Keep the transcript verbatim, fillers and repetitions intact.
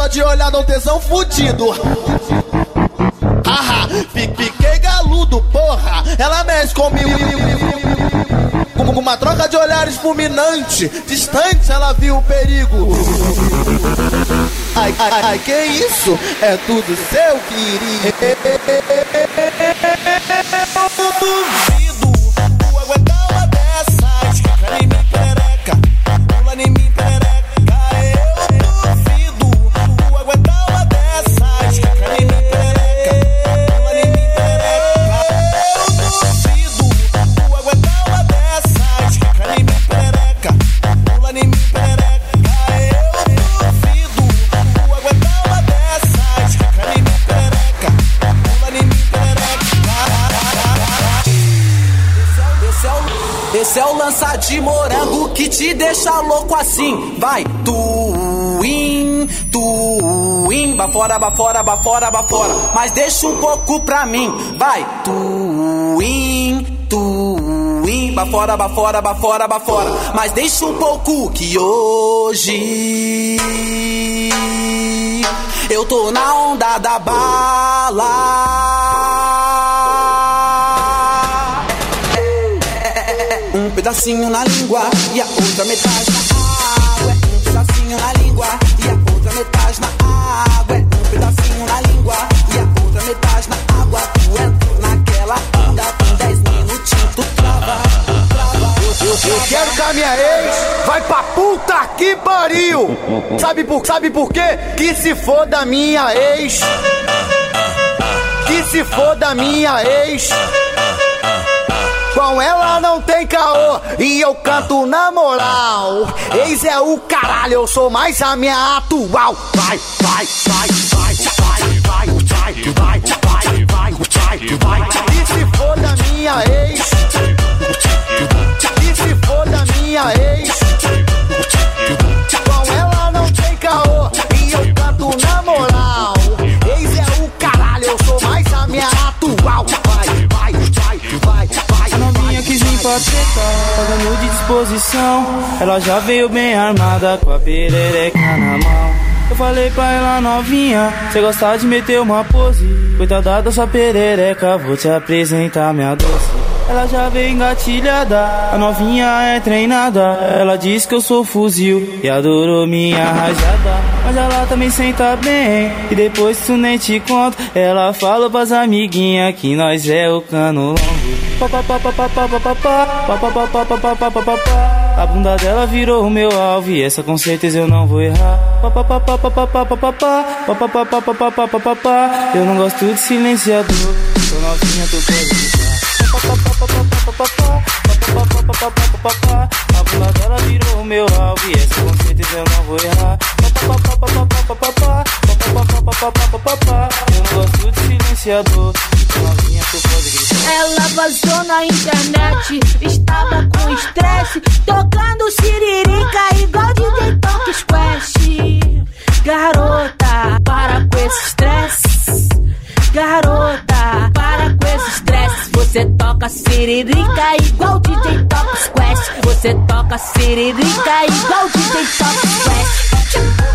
de olhar, dá um tesão fudido. Haha, fiquei galudo, porra. Ela mexe comigo. Com uma troca de olhares fulminante, distante ela viu o perigo. Ai, ai, ai, que isso? É tudo seu, querido. Eu duvido tu aguentar uma dessas. Fica em mim, perereca. Pula em mim, perereca. Eu duvido tu aguentar uma dessas. Fica em mim, perereca. Pula em mim, perereca. Eu duvido tu aguentar uma dessas. Fica em mim, perereca. Pula em mim, perereca. Esse é o lança de morango que te deixa louco assim. Vai, tuim, tuim, bafora, bafora, bafora, bafora. Mas deixa um pouco pra mim. Vai, tuim, tuim, bafora, bafora, bafora, bafora. Mas deixa um pouco que hoje eu tô na onda da bala. Um pedacinho na língua e a outra metade na água. Um pedacinho na língua e a outra metade na água. Um pedacinho na língua e a outra metade na água. Tu entra naquela onda com dez minutinhos, tu trava, trava. Eu, eu, eu quero que a minha ex vai pra puta que pariu. Sabe por, sabe por quê? Que se for da minha ex. Que se for da minha ex. Com ela não tem caô e eu canto na moral. Ex é o caralho, eu sou mais a minha atual. Vai, vai, vai, vai, vai, vai, vai, vai, vai, vai, vai, vai. E se for da minha ex? E se for da minha ex? Com ela não tem caô e eu canto na moral. Ex é o caralho, eu sou mais a minha atual. Vai, vai, vai, vai, vai. A novinha quis vir pra treta, pagando de disposição. Ela já veio bem armada com a perereca na mão. Eu falei pra ela, novinha, cê gosta de meter uma pose. Coitada da sua perereca, vou te apresentar minha doce. Ela já veio engatilhada, a novinha é treinada. Ela diz que eu sou fuzil e adorou minha rajada. Mas ela também senta bem, e depois tu nem te conta. Ela fala pras amiguinhas que nós é o cano longo. A bunda dela virou o meu alvo e essa com certeza eu não vou errar. Eu não gosto de silenciador, tô novinha, tô pode. A bunda dela virou o meu alvo e essa com certeza eu não vou errar. Eu não gosto de silenciador, tô novinha, tô pode gritar. Ela vazou na internet, estava com estresse, tocando siririca igual D J Talk Squash. Garota, para com esse estresse. Garota, para com esse estresse. Você toca siririca igual D J Talk Squash. Você toca siririca igual D J Talk Squash.